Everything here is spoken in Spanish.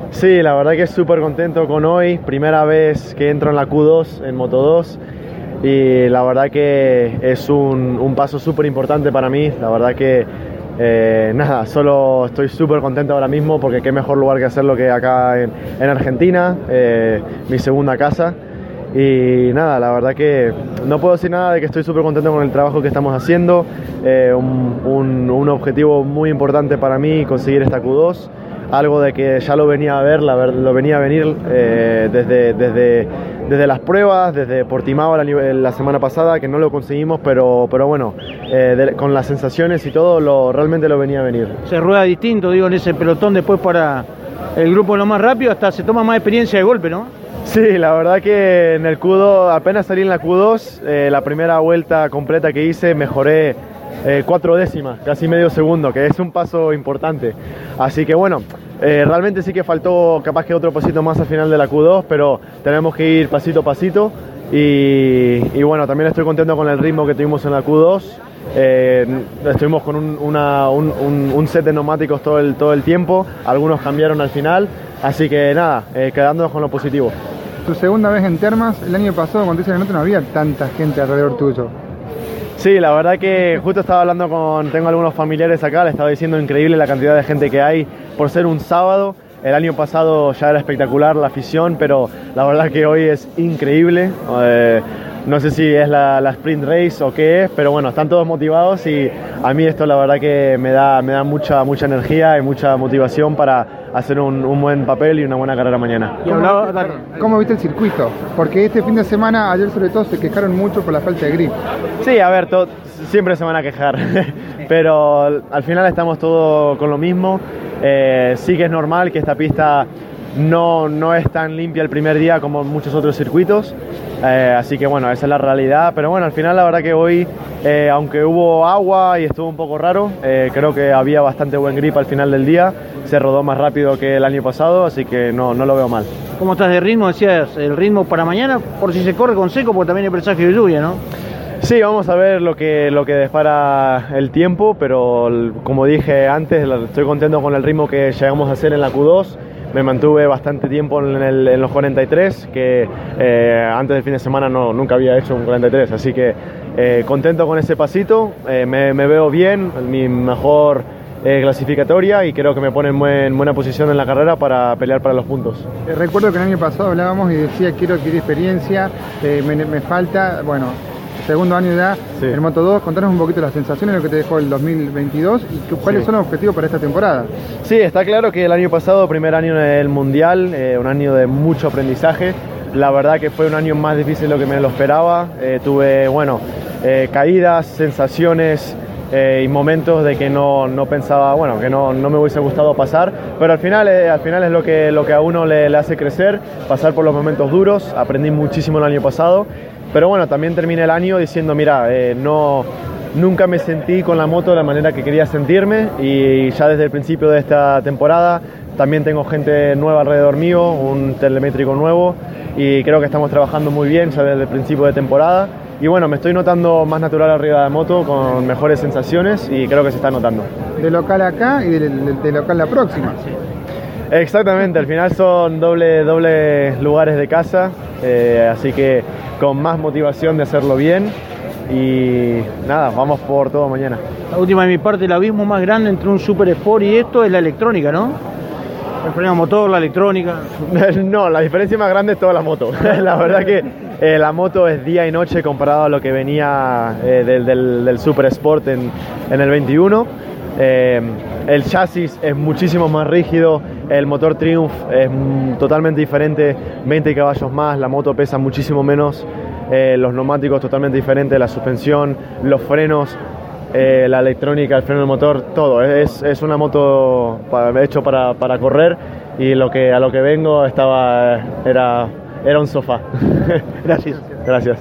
Sí, la verdad que súper contento con hoy, primera vez que entro en la Q2 en Moto2 y la verdad que es un paso súper importante para mí, la verdad que nada, solo estoy súper contento ahora mismo porque qué mejor lugar que hacerlo que acá en Argentina, mi segunda casa. Y nada, la verdad que no puedo decir nada de que estoy súper contento con el trabajo que estamos haciendo, un objetivo muy importante para mí conseguir esta Q2, algo de que ya lo venía a ver, lo venía a venir desde las pruebas, desde Portimao la semana pasada, que no lo conseguimos, pero bueno, con las sensaciones y todo, realmente lo venía a venir. Se rueda distinto, digo, en ese pelotón después para el grupo lo más rápido, hasta se toma más experiencia de golpe, ¿no? Sí, la verdad que en el Q2, apenas salí en la Q2, la primera vuelta completa que hice mejoré 4 décimas, casi medio segundo, que es un paso importante. Así que bueno, realmente sí que faltó capaz que otro pasito más al final de la Q2, pero tenemos que ir pasito a pasito. Y bueno, también estoy contento con el ritmo que tuvimos en la Q2. Estuvimos con un set de neumáticos todo el tiempo, algunos cambiaron al final, así que nada, quedándonos con lo positivo. Tu segunda vez en Termas, el año pasado cuando hice la nota no había tanta gente alrededor tuyo. Sí, la verdad que justo estaba hablando tengo algunos familiares acá, le estaba diciendo increíble la cantidad de gente que hay por ser un sábado. El año pasado ya era espectacular la afición, pero la verdad que hoy es increíble. No sé si es la sprint race o qué es, pero bueno, están todos motivados y a mí esto la verdad que me da mucha energía y mucha motivación para hacer un buen papel y una buena carrera mañana. ¿Cómo viste el circuito? Porque este fin de semana, ayer sobre todo, se quejaron mucho por la falta de grip. Sí, a ver, siempre se van a quejar, pero al final estamos todos con lo mismo. Sí que es normal que esta pista no es tan limpia el primer día como muchos otros circuitos, así que bueno, esa es la realidad, pero bueno, al final la verdad que hoy, aunque hubo agua y estuvo un poco raro, creo que había bastante buen grip al final del día, se rodó más rápido que el año pasado, así que no lo veo mal. ¿Cómo estás de ritmo? Decías, el ritmo para mañana, por si se corre con seco, porque también hay presagio de lluvia, ¿no? Sí, vamos a ver lo que depara el tiempo, pero como dije antes, estoy contento con el ritmo que llegamos a hacer en la Q2. Me mantuve bastante tiempo en los 43, que antes del fin de semana nunca había hecho un 43, así que contento con ese pasito, me veo bien, mi mejor clasificatoria y creo que me pone en buena posición en la carrera para pelear para los puntos. Recuerdo que el año pasado hablábamos y decía quiero adquirir experiencia, me falta, bueno, segundo año ya, sí. En Moto2, contanos un poquito las sensaciones de lo que te dejó el 2022 y cuáles son los objetivos para esta temporada. Sí, está claro que el año pasado, primer año en el Mundial, un año de mucho aprendizaje. La verdad que fue un año más difícil de lo que me lo esperaba. Tuve, bueno, caídas, sensaciones y momentos de que no pensaba, bueno, que no me hubiese gustado pasar, pero al final es lo que a uno le hace crecer, pasar por los momentos duros. Aprendí muchísimo el año pasado. Pero bueno, también terminé el año diciendo, mira, nunca me sentí con la moto de la manera que quería sentirme y ya desde el principio de esta temporada también tengo gente nueva alrededor mío, un telemétrico nuevo y creo que estamos trabajando muy bien ya desde el principio de temporada y bueno, me estoy notando más natural arriba de la moto con mejores sensaciones y creo que se está notando. De local acá y de local la próxima. Exactamente, al final son doble lugares de casa, así que con más motivación de hacerlo bien y nada, vamos por todo mañana. La última de mi parte, el abismo más grande entre un Super Sport y esto es la electrónica, ¿no? El freno motor, la electrónica. No, la diferencia más grande es toda la moto. La verdad que la moto es día y noche comparado a lo que venía del Super Sport en el 21. El chasis es muchísimo más rígido, el motor Triumph es totalmente diferente, 20 caballos más, la moto pesa muchísimo menos, los neumáticos totalmente diferentes, la suspensión, los frenos, la electrónica, el freno del motor, todo. Es una moto hecho para correr y a lo que vengo era un sofá. Gracias. Gracias.